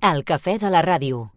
El cafè de la ràdio.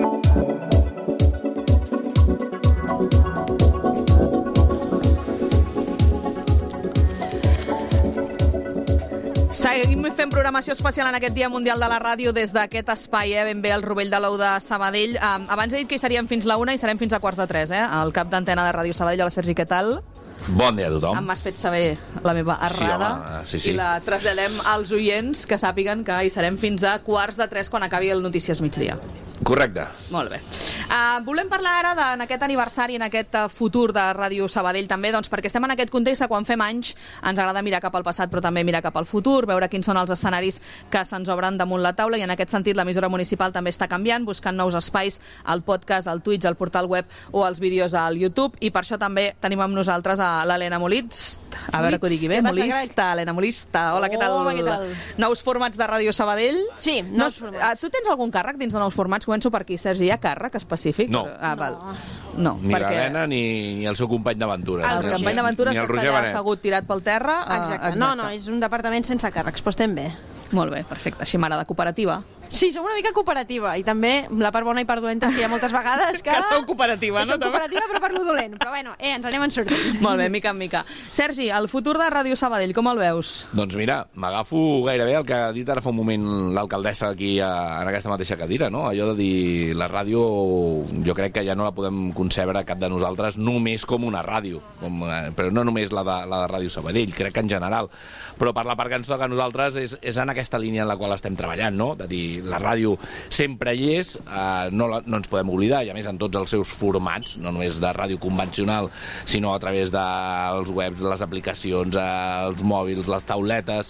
Seguim fent programació especial en aquest Dia Mundial de la Ràdio des d'aquest espai, ben bé el Rovell de l'Ou de Sabadell. Abans he dit que hi seríem fins la 1 i serem fins a 2:45, el cap d'antena de Ràdio Sabadell. Hola, Sergi, què tal? Bon dia a tothom. M'has fet saber la meva errada sí. I la traslladem als oients que sàpiguen que hi serem fins a 2:45 quan acabi el Notícies Migdia. Correcte. Molt bé. Volem parlar ara en aquest aniversari, en aquest futur de Ràdio Sabadell també, doncs perquè estem en aquest context que quan fem anys ens agrada mirar cap al passat però també mirar cap al futur, veure quins són els escenaris que se'ns obren damunt la taula, i en aquest sentit l'emissora municipal també està canviant, buscant nous espais, el podcast, el Twitch, el portal web o els vídeos al YouTube, i per això també tenim amb nosaltres a l'Helena Molist. A veure que ho digui bé, Molista, Helena Molista. Hola, què tal? Hola, què tal? Nous formats de Ràdio Sabadell? Sí, nous formats. Tu tens algun càrrec dins de nous formats? Començo per aquí, Sergi. Hi ha càrrec específic? No. No, ni l'Helena ni el seu company d'aventures. El company d'aventures que està allà assegut tirat pel terra. Exacte. No, és un departament sense càrrecs, però estem bé. Molt bé, perfecte. Així m'agrada. Cooperativa? Sí, som una mica cooperativa, i també la part bona i part dolenta que hi ha moltes vegades que sou cooperativa, no? Som cooperativa, però per lo dolent. Però bueno, ens anem en sortint. Molt bé, mica en mica. Sergi, el futur de Ràdio Sabadell, com el veus? Doncs mira, m'agafo gairebé el que ha dit ara fa un moment l'alcaldessa aquí en aquesta mateixa cadira, no? Allò de dir, la ràdio jo crec que ja no la podem concebre cap de nosaltres només com una ràdio, però no només la de Ràdio Sabadell, crec que en general. Però per la part que ens toca a nosaltres és en aquesta línia en la qual estem treballant, no? De dir, la ràdio sempre hi és, no ens podem oblidar, i a més en tots els seus formats, no només de ràdio convencional, sinó a través dels webs, les aplicacions, els mòbils, les tauletes,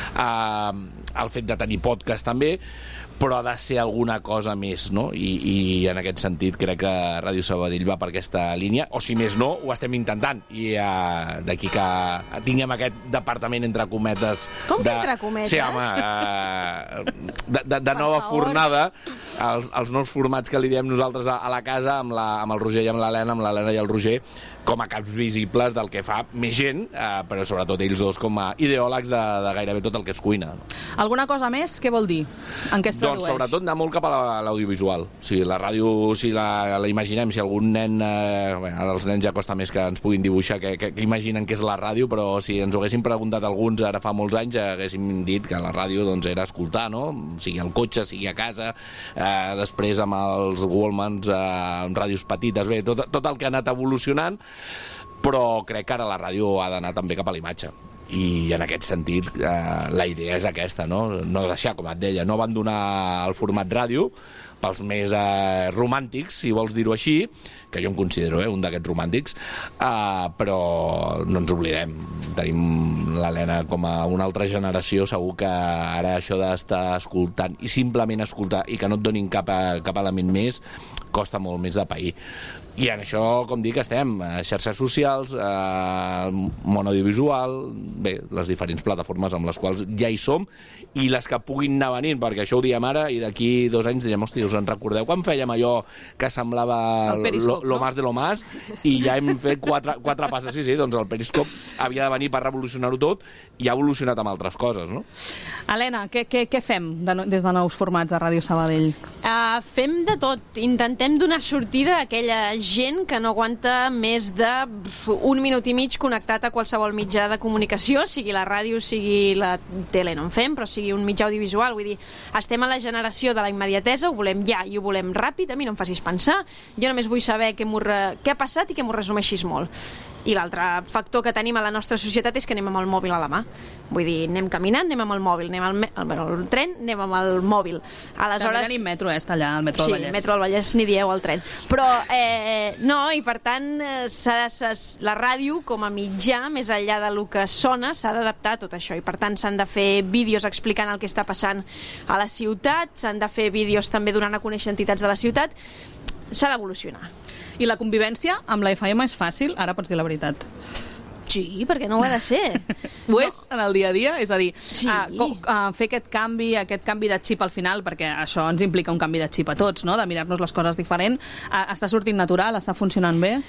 el fet de tenir podcast també, però ha de ser alguna cosa més, no? I en aquest sentit crec que Ràdio Sabadell va per aquesta línia, o si més no, ho estem intentant, i d'aquí que tinguem aquest departament entre cometes... Com que entre cometes? Sí, home, de nova fornada, els nous formats que li diem nosaltres a la casa, amb el Roger i amb l'Helena i el Roger, com a caps visibles del que fa més gent, però sobretot ells dos com a ideòlegs de gairebé tot el que es cuina. Alguna cosa més? Què vol dir? En què es tradueix? Doncs sobretot anar molt cap a l'audiovisual. O sigui, la ràdio, si la imaginem, si algun nen... ara els nens ja costa més que ens puguin dibuixar que imaginen què és la ràdio, però si ens ho haguéssim preguntat alguns ara fa molts anys, haguéssim dit que la ràdio doncs, era escoltar, no? Sigui al cotxe, sigui a casa, després amb els Walkmans, amb ràdios petites, bé, tot el que ha anat evolucionant, però crec que ara la ràdio ha d'anar també cap a la imatge, i en aquest sentit la idea és aquesta, no deixar, com et deia, no abandonar el format ràdio pels més romàntics, si vols dir-ho així, que jo em considero un d'aquests romàntics, però no ens oblidem, tenim l'Helena com a una altra generació, segur que ara això d'estar escoltant i simplement escoltar i que no et donin cap element més costa molt més de pair. I en això, com dic, estem a xarxes socials, món audiovisual, bé, les diferents plataformes amb les quals ja hi som, i les que puguin anar venint, perquè això ho diem ara i d'aquí 2 anys direm, hòstia, us en recordeu quan fèiem allò que semblava lo más de lo más, i ja hem fet 4 passes, sí, doncs el Periscope havia de venir per revolucionar-ho tot, i ha evolucionat amb altres coses, no? Helena, què fem des de nous formats de Ràdio Sabadell? Fem de tot, intentem donar sortida a aquella gent que no aguanta més d'1 minut i mig connectat a qualsevol mitjà de comunicació, sigui la ràdio, sigui la tele, no en fem, però sigui un mitjà audiovisual. Vull dir, estem a la generació de la immediatesa, ho volem ja i ho volem ràpid, a mi no em facis pensar, jo només vull saber què ha passat i que m'ho resumeixis molt. I l'altre factor que tenim a la nostra societat és que anem amb el mòbil a la mà. Vull dir, anem caminant, anem amb el mòbil, anem al tren, anem amb el mòbil. Aleshores... També tenim metro, està allà, el metro del Vallès. Sí, metro del Vallès, ni dieu al tren. Però, no, i per tant, la ràdio, com a mitjà, més enllà del que sona, s'ha d'adaptar a tot això. I per tant, s'han de fer vídeos explicant el que està passant a la ciutat, s'han de fer vídeos també donant a conèixer entitats de la ciutat. S'ha d'evolucionar. I la convivència amb la FM és fàcil? Ara pots dir la veritat. Sí, perquè no ho ha de ser. Ho és en el dia a dia? És a dir, sí. Fer aquest canvi de xip al final, perquè això ens implica un canvi de xip a tots, no? De mirar-nos les coses diferent. Està sortint natural? Està funcionant bé?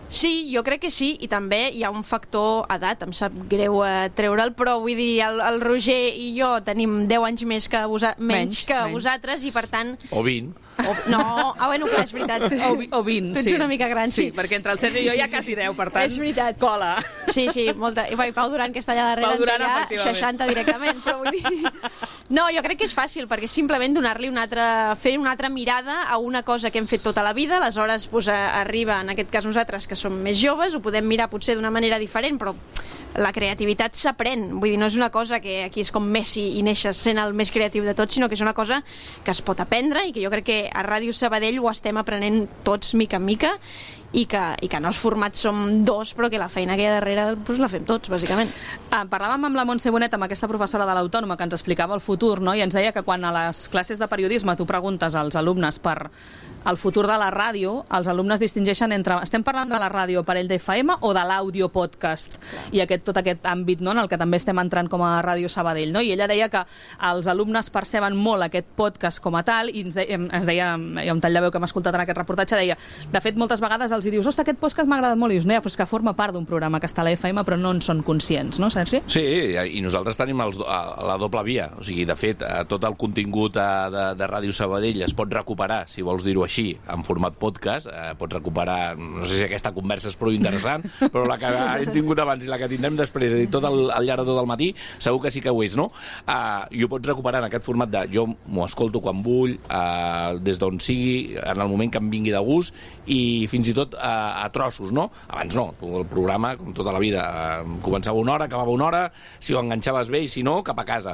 Sí, jo crec que sí, i també hi ha un factor edat, em sap greu treure'l, però vull dir, el Roger i jo tenim 10 anys més que menys que vosaltres, i per tant... O 20. No, bueno, clar, és veritat. O 20, tu ets una mica gran, sí. Sí, perquè entre el Sergi i jo hi ha quasi 10, per tant, és veritat. Cola. Sí, molta. I Pau Duran, que està allà darrere, Pau Duran, en té ja 60 directament, però vull dir... No, jo crec que és fàcil, perquè simplement donar-li fer una altra mirada a una cosa que hem fet tota la vida, aleshores arriba, en aquest cas nosaltres, que som més joves, ho podem mirar potser d'una manera diferent, però la creativitat s'aprèn, vull dir, no és una cosa que aquí és com Messi i neixes sent el més creatiu de tots, sinó que és una cosa que es pot aprendre i que jo crec que a Ràdio Sabadell ho estem aprenent tots mica en mica, i que no els formats som dos, però que la feina que hi ha darrere doncs la fem tots, bàsicament. Parlàvem amb la Montse Bonet, amb aquesta professora de l'Autònoma, que ens explicava el futur, no? I ens deia que quan a les classes de periodisme tu preguntes als alumnes per el futur de la ràdio, els alumnes distingeixen entre... Estem parlant de la ràdio per ell d'FM o de l'àudio podcast? I tot aquest àmbit, no?, en el que també estem entrant com a Ràdio Sabadell, no? I ella deia que els alumnes perceben molt aquest podcast com a tal, i ens deia, hi ha un tall de veu que hem escoltat en aquest reportatge, deia, de fet, moltes vegades els dius, ostres, aquest podcast m'ha agradat molt, i dius, no, ja, però és que forma part d'un programa que està a la FM, però no en són conscients, no, Sergi? Sí, i nosaltres tenim la doble via, o sigui, de fet, tot el contingut de Ràdio Sabadell es pot recuperar, si vols dir-ho així, en format podcast, pots recuperar, no sé si aquesta conversa és prou interessant, però la que hem tingut abans i la que tindrem després, al llarg de tot el matí, segur que sí que ho és, no? I ho pots recuperar en aquest format de jo m'ho escolto quan vull, des d'on sigui, en el moment que em vingui de gust, i fins i tot a trossos, no? Abans no, el programa, com tota la vida, començava una hora, acabava una hora, si ho enganxaves bé i si no, cap a casa.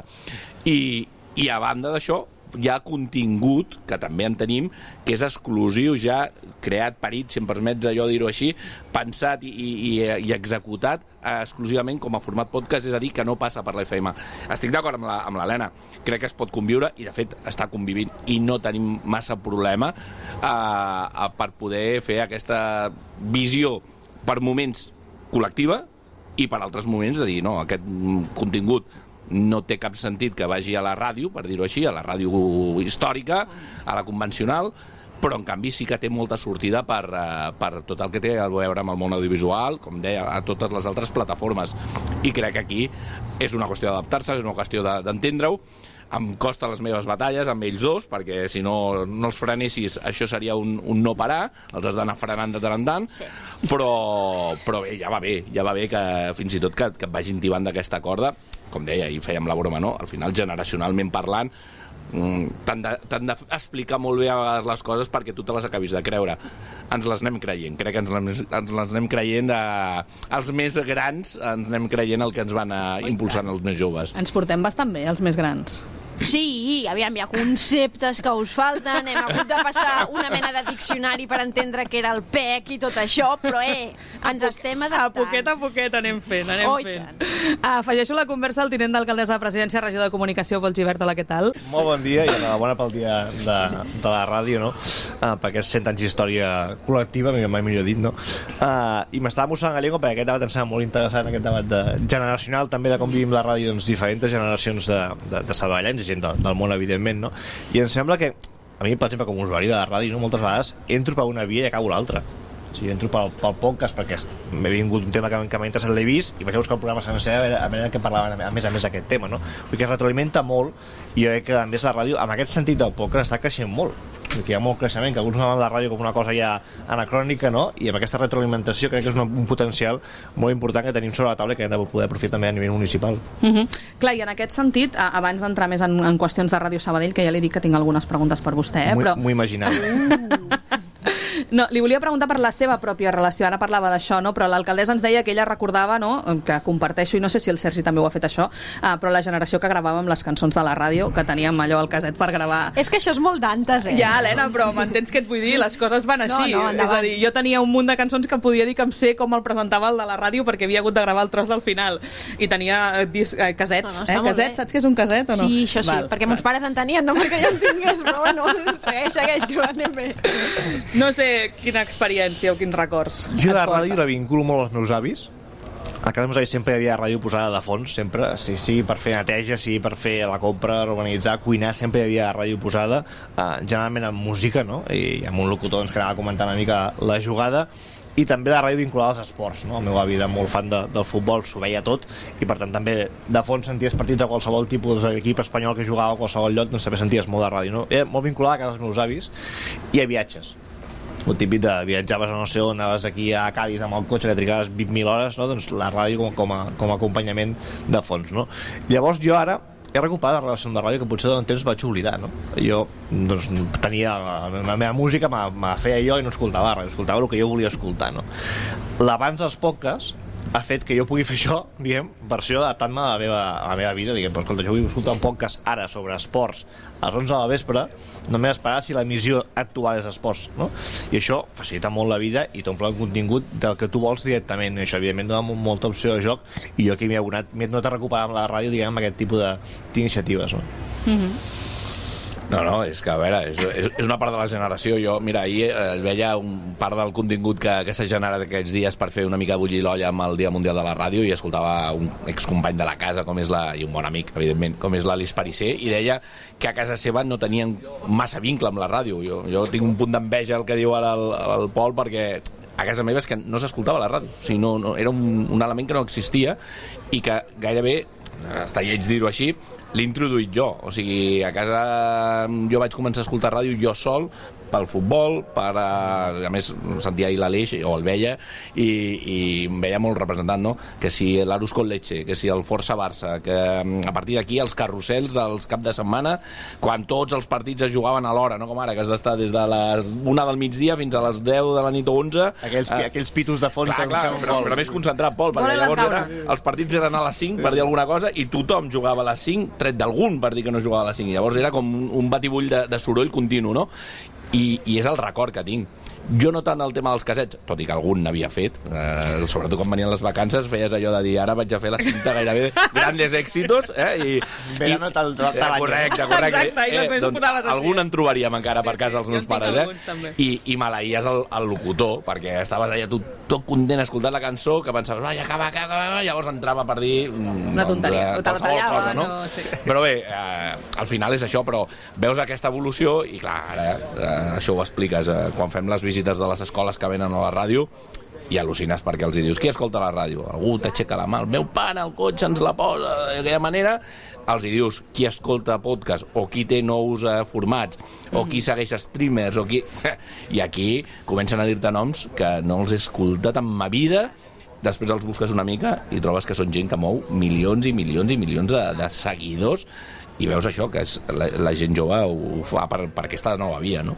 I a banda d'això, hi ha contingut, que també en tenim, que és exclusiu, ja creat, parit, si em permets allò dir-ho així, pensat i executat exclusivament com a format podcast, és a dir, que no passa per la FM. Estic d'acord amb l'Helena, crec que es pot conviure, i de fet està convivint, i no tenim massa problema per poder fer aquesta visió per moments col·lectiva i per altres moments de dir, no, aquest contingut no té cap sentit que vagi a la ràdio, per dir-ho així, a la ràdio històrica, a la convencional, però en canvi sí que té molta sortida per tot el que té a veure amb el món audiovisual, com deia, a totes les altres plataformes. I crec que aquí és una qüestió d'adaptar-se, és una qüestió d'entendre-ho. Em costa les meves batalles amb ells dos, perquè si no els frenessis això seria un no parar, els has d'anar frenant de tant en tant, sí. Però bé, ja va bé que fins i tot que et vagin tibant d'aquesta corda, com deia, i fèiem la broma, no? Al final, generacionalment parlant, t'han d'explicar molt bé a vegades les coses perquè tu te les acabis de creure. Ens les anem creient, crec que ens les anem creient, els més grans ens anem creient el que ens van impulsant els més joves. Ens portem bastant bé, els més grans. Sí, aviam, hi ha conceptes que us falten, hem hagut de passar una mena de diccionari per entendre què era el PEC i tot això, però ens estem adaptant. A poquet anem fent. Afegeixo la conversa al tinent d'alcaldessa de Presidència, regidor de Comunicació, Pol Gibert. Hola, què tal? Molt bon dia i enhorabona pel dia de la ràdio, no? Per aquests 100 anys d'història col·lectiva, mai millor dit, no? I m'estava mossegant la llengua perquè aquest debat em sembla molt interessant, aquest debat generacional, també de com vivim la ràdio, doncs, diferents generacions de sabadellencs, gent del món, evidentment, no? I em sembla que, a mi, per exemple, com a usuari de la ràdio, no, moltes vegades entro per una via i acabo l'altra. O sigui, entro pel podcast perquè m'he vingut un tema que m'ha interessat, l'he vist, i vaig a buscar el programa sencer a veure què parlaven a més d'aquest tema, no? Vull dir que es retroalimenta molt, i jo crec que, a més, la ràdio, en aquest sentit del podcast, està creixent molt. Que hi ha molt creixement, que alguns veuen la ràdio com una cosa ja anacrònica, no? I amb aquesta retroalimentació crec que és un potencial molt important que tenim sobre la taula i que hem de poder aprofitar també a nivell municipal. Clar, i en aquest sentit, abans d'entrar més en qüestions de Ràdio Sabadell, que ja li dic que tinc algunes preguntes per vostè, però... M'ho imaginava. No, li volia preguntar per la seva pròpia relació, ara parlava d'això, no? Però l'alcaldessa ens deia que ella recordava, no? Que comparteixo, i no sé si el Sergi també ho ha fet això, però la generació que gravàvem les cançons de la ràdio, que teníem allò al caset per gravar... És que això és molt d'antes, Ja, Helena, però m'entens què et vull dir? Les coses van així. No, és a dir, jo tenia un munt de cançons que podia dir que em sé com el presentava el de la ràdio perquè havia hagut de gravar el tros del final. I tenia casets, casets, saps què és un caset o no? Sí, això sí, perquè mons pares en tenien, no perquè jo en tingués, però bueno, segueix, que anem bé. No sé quina experiència o quins records. Jo de ràdio la vinculo molt als meus avis. A casa meus avis sempre hi havia ràdio posada de fons, sempre, sigui per fer neteja, sigui per fer la compra, organitzar, cuinar, sempre hi havia ràdio posada, generalment amb música, no? I amb un locutor doncs, que anava comentant una mica la jugada. i també la ràdio vinculada als esports, no? El meu avi era molt fan del futbol, s'ho veia tot, i per tant també de fons senties partits de qualsevol tipus d'equip espanyol que jugava a qualsevol lloc, doncs també senties molt de ràdio, no? Era molt vinculada a casa dels meus avis i a viatges. El típic de viatjaves a no sé on, anaves aquí a Cádiz amb el cotxe que trigaves 20.000 hores, no? Doncs la ràdio com a acompanyament de fons, no? Llavors jo ara he recuperat la relació amb la ràdio que potser durant temps vaig oblidar, no? Jo doncs, tenia la meva música, me feia jo i no escoltava la ràdio, escoltava el que jo volia escoltar, no? L'avanç dels podcasts ha fet que jo pugui fer això, diguem, versió adaptant-me a la meva vida, diguem, però escolta, jo vull escoltar un podcast ara sobre esports a les 11 de la vespre, no m'he d'esperar si l'emissió actual és esports, no? I això facilita molt la vida i t'omple el contingut del que tu vols directament, i això evidentment dona molta opció de joc, i jo aquí m'he adonat a recuperar amb la ràdio, diguem, amb aquest tipus d'iniciatives, no? No, és que, a veure, és una part de la generació. Jo, mira, ahir veia un part del contingut que s'ha generat aquests dies per fer una mica bullir l'olla amb el Dia Mundial de la Ràdio, i escoltava un excompany de la casa, i un bon amic, evidentment, com és l'Alice Parisser, i deia que a casa seva no tenien massa vincle amb la ràdio. Jo tinc un punt d'enveja el que diu ara el Pol, perquè a casa meva és que no s'escoltava la ràdio. O sigui, no, era un element que no existia i que gairebé, està lleig dir-ho així, l'he introduït jo. O sigui, a casa jo vaig començar a escoltar ràdio jo sol, pel futbol, a més sentia ahir l'Aleix, o el veia, i em veia molt representant, no? Que si l'Arús con leche, que si el Força Barça, que a partir d'aquí els carrusels dels cap de setmana, quan tots els partits es jugaven a l'hora, no com ara, que has d'estar des de les 1 del migdia fins a les 10 de la nit o 11. Aquells pitos de fons. Clar, però més concentrat, Pol, perquè llavors els partits eren a les 5, per dir alguna cosa, i tothom jugava a les 5, tret d'algun per dir que no jugava a les 5. Llavors era com un batibull de soroll continu, no? I és el record que tinc. Jo no tant el tema dels cassets, tot i que algun n'havia fet, sobretot quan venien les vacances, feies allò de dir, ara vaig a fer la cinta gairebé grandes èxitos, Verano tal any. Correcte. Doncs algun en trobaríem encara per casa els meus pares, i maleïes el locutor, perquè estaves allà tot content escoltant la cançó, que pensaves, vai, acaba, llavors entrava per dir una tonteria, o te la tallava, no? Però bé, al final és això, però veus aquesta evolució i clar, ara això ho expliques quan fem les visites de les escoles que venen a la ràdio, i al·lucines perquè els dius, qui escolta la ràdio? Algú t'aixeca la mà, el meu pare al cotxe ens la posa d'aquella manera. Els dius, qui escolta podcast, o qui té nous formats, o qui segueix streamers, o qui... I aquí comencen a dir-te noms que no els he escoltat en ma vida. Després els busques una mica i trobes que són gent que mou milions i milions i milions de seguidors, i veus això, que la gent jove ho fa per aquesta nova via, no?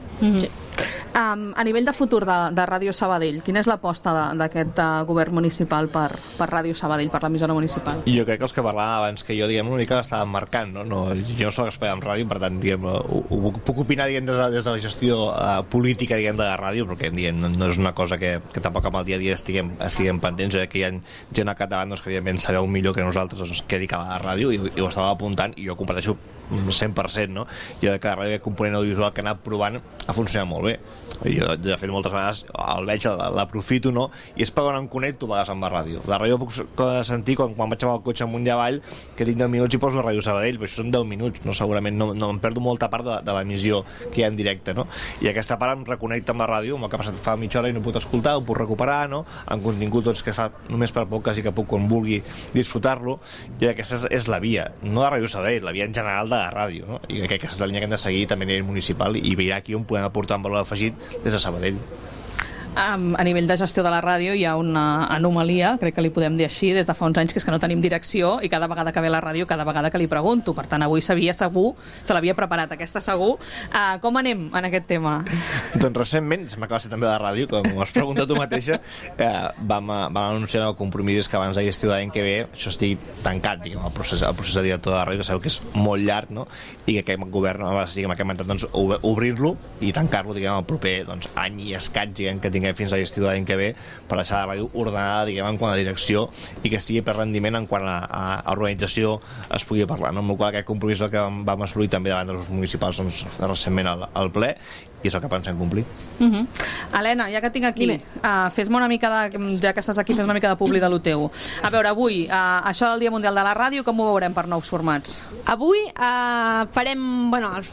A nivell de futur de Ràdio Sabadell, quina és l'aposta d'aquest govern municipal per Ràdio Sabadell, per l'emissora municipal? Jo crec que els que parlaven abans que jo, diguem, una mica l'estaven marcant, no? Jo no soc expert en ràdio, per tant, diguem, ho puc opinar, diguem, des de la gestió política, diguem, de la ràdio, perquè, diguem, no és una cosa que tampoc amb el dia a dia estiguem pendents, que hi ha gent al capdavant, doncs, que evidentment sabeu millor que nosaltres, doncs, què dedicar a la ràdio, i ho estava apuntant, i jo comparteixo 100%, no? Jo crec que la ràdio, aquest component audiovisual que ha anat provant, ha funcionat molt bé. Jo, de fet, moltes vegades el veig, l'aprofito, no? I és per on em connecto a vegades amb la ràdio. La ràdio puc sentir quan vaig amb el cotxe amunt i avall, que tinc 10 minuts i poso Ràdio Sabadell, però això són 10 minuts, no? Segurament no em perdo molta part de l'emissió que hi ha en directe, no? I aquesta part em reconnecta amb la ràdio, amb el que ha passat fa mitja hora i no puc escoltar, ho puc recuperar, no? Amb contingut doncs, que fa només per poc, quasi que puc quan vulgui disfrutar-lo, i aquesta és la via, no de Ràdio Sabadell, la via en general de la ràdio, no? I crec que aquesta és la línia que hem de seguir també a nivell municipal, i veurà aquí on podem aportar un valor afegit des de Sabadell. A nivell de gestió de la ràdio hi ha una anomalia, crec que li podem dir així, des de fa uns anys, que és que no tenim direcció, i cada vegada que ve la ràdio, cada vegada que li pregunto. Per tant, avui se l'havia preparat aquesta segur. Com anem en aquest tema? Doncs recentment, se m'acaba de ser també la ràdio, com has preguntat tu mateixa, vam anunciar el compromís que abans de l'estiu de l'any que ve això estigui tancat, diguem, el procés de director de la ràdio, que sabeu que és molt llarg, no? I que aquest govern, diguem, aquest mandat, doncs, obrir-lo i tancar-lo, diguem, el proper any i escaig, diguem, que tinguem fins a l'estiu de l'any que ve, per deixar la ràdio ordenada, diguem, en quant a direcció, i que estigui per rendiment en quant a organització es pugui parlar, no? Amb el qual aquest compromís el que vam assolir també davant dels municipals, doncs, recentment al ple, i és el que pensem complir. Helena, ja que tinc aquí, fes-me una mica ja que estàs aquí, fes una mica de publi de lo teu. A veure, avui, això del Dia Mundial de la Ràdio, com ho veurem per nous formats? Avui farem,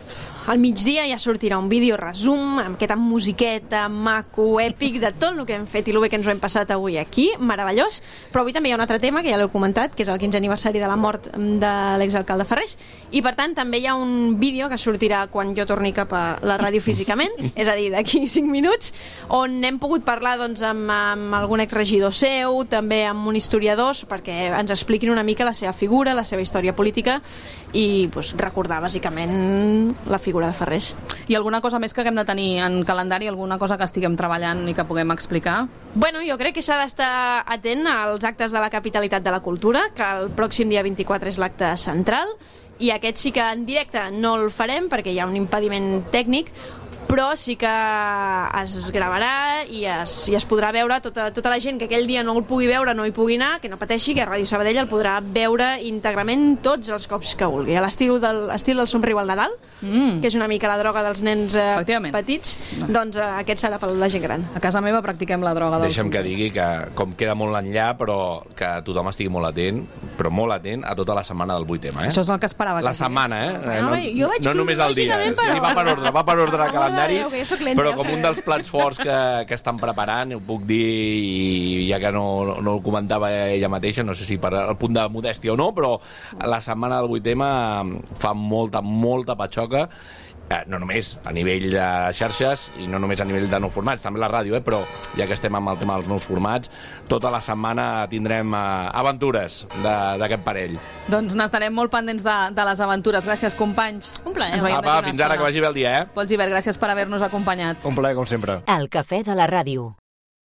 al migdia ja sortirà un vídeo resum amb aquesta musiqueta maco, èpic de tot el que hem fet i el bé que ens ho hem passat avui aquí, meravellós. Però avui també hi ha un altre tema que ja l'heu comentat, que és el 15è aniversari de la mort de l'exalcalde Ferrés, i per tant també hi ha un vídeo que sortirà quan jo torni cap a la ràdio físicament, és a dir, d'aquí 5 minuts, on hem pogut parlar doncs, amb algun exregidor seu, també amb un historiador, perquè ens expliquin una mica la seva figura, la seva història política i doncs, recordar bàsicament la figura de Ferrés. I alguna cosa més que haguem de tenir en calendari, alguna cosa que estiguem treballant i que puguem explicar? Bueno, jo crec que s'ha d'estar atent als actes de la capitalitat de la cultura, que el pròxim dia 24 és l'acte central, i aquest sí que en directe no el farem perquè hi ha un impediment tècnic, però sí que es gravarà i es podrà veure tota la gent que aquell dia no el pugui veure, no hi pugui anar, que no pateixi, que Ràdio Sabadell el podrà veure íntegrament tots els cops que vulgui, a l'estil del somriu al Nadal, que és una mica la droga dels nens petits, doncs aquest serà per la gent gran. A casa meva practiquem la droga del Deixa'm que digui que, com queda molt enllà, però que tothom estigui molt atent, però molt atent a tota la setmana del 8M. Això és el que esperava. La setmana, no només el dia. Sí, va per ordre de calendari, però com un dels plats forts que estan preparant, ho puc dir, i ja que no ho comentava ella mateixa, no sé si per el punt de modèstia o no, però la setmana del 8M fa molta patxoca, no només a nivell de xarxes i no només a nivell de nous formats, també la ràdio, però ja que estem amb el tema dels nous formats, tota la setmana tindrem aventures d'aquest parell. Doncs n'estarem molt pendents de les aventures. Gràcies, companys. Un plaer. Apa, fins ara, que vagi bé el dia, Pol Gibert, gràcies per haver-nos acompanyat. Un plaer, com sempre. El cafè de la ràdio.